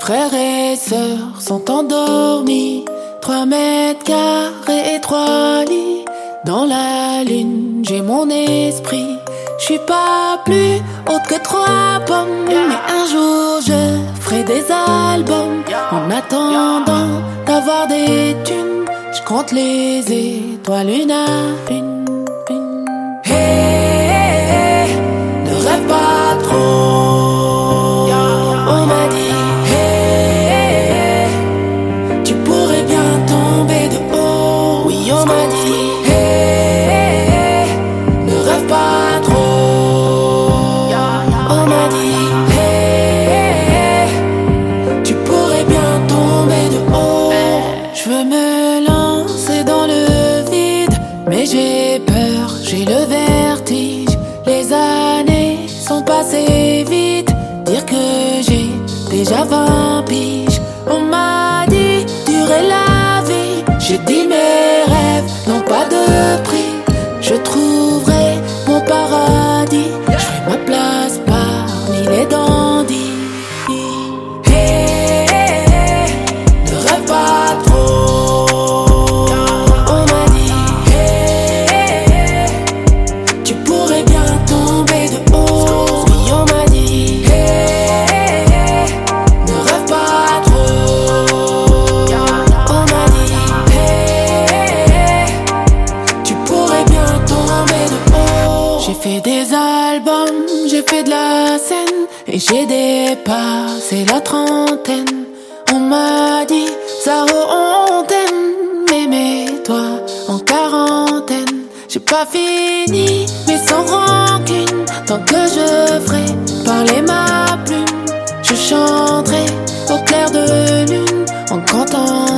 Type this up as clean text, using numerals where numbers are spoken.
frères et sœurs sont endormis. 3 mètres carrés et 3 lits. Dans la lune, j'ai mon esprit. J'suis pas plus haute que 3 pommes. Mais un jour je ferai des albums. En attendant d'avoir des thunes, j'compte les étoiles une à une. Hey, ne rêve pas trop. On m'a dit, hey, tu pourrais bien tomber de haut. Oui, on m'a dit, hey, ne rêve pas trop. On m'a dit, hey, tu pourrais bien tomber de haut. Je veux me lancer dans le vide, mais j'ai peur, j'ai le vertige. Les années sont passées vite. Dire que j'ai déjà 20 piges. On m'a dit durer la vie. J'ai dit mes rêves n'ont pas de prix. Je trouverai mon paradis. Je ferai ma place parmi les dandys. Hey, ne rêve pas trop. On m'a dit, hey, tu pourrais bien tomber de haut. Oui, on m'a dit, hey, ne rêve pas trop. On m'a dit, hey, tu pourrais bien tomber de haut. J'ai fait des albums, j'ai fait de la scène, et j'ai dépassé la trentaine. On m'a dit, Zaro, on t'aime, mais mets-toi en quarantaine. J'ai pas fini, mais sans rancune. Tant que je ferai parler ma plume, je chanterai au clair de lune en cantant